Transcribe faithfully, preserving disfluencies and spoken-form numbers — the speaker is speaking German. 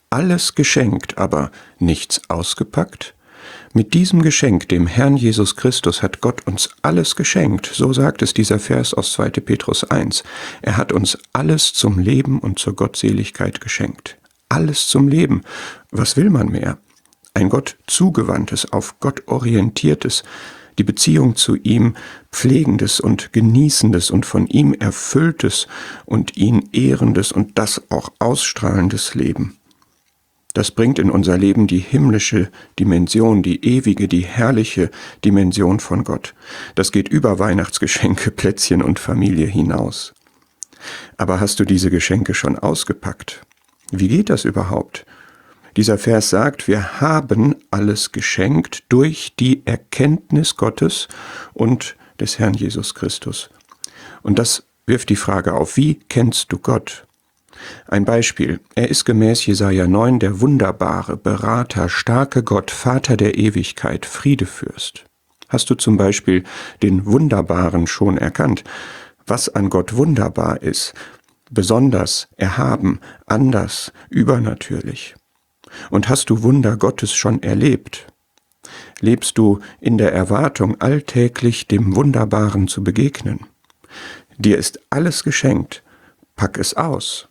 alles geschenkt, aber nichts ausgepackt? Mit diesem Geschenk, dem Herrn Jesus Christus, hat Gott uns alles geschenkt. So sagt es dieser Vers aus zweiter Petrus eins. Er hat uns alles zum Leben und zur Gottseligkeit geschenkt. Alles zum Leben. Was will man mehr? Ein Gott zugewandtes, auf Gott orientiertes, die Beziehung zu ihm pflegendes und genießendes und von ihm erfülltes und ihn ehrendes und das auch ausstrahlendes Leben. Das bringt in unser Leben die himmlische Dimension, die ewige, die herrliche Dimension von Gott. Das geht über Weihnachtsgeschenke, Plätzchen und Familie hinaus. Aber hast du diese Geschenke schon ausgepackt? Wie geht das überhaupt? Dieser Vers sagt, wir haben alles geschenkt durch die Erkenntnis Gottes und des Herrn Jesus Christus. Und das wirft die Frage auf, wie kennst du Gott? Ein Beispiel, er ist gemäß Jesaja neun der wunderbare, Berater, starke Gott, Vater der Ewigkeit, Friedefürst. Hast du zum Beispiel den Wunderbaren schon erkannt? Was an Gott wunderbar ist, besonders, erhaben, anders, übernatürlich. Und hast du Wunder Gottes schon erlebt? Lebst du in der Erwartung, alltäglich dem Wunderbaren zu begegnen? Dir ist alles geschenkt, pack es aus.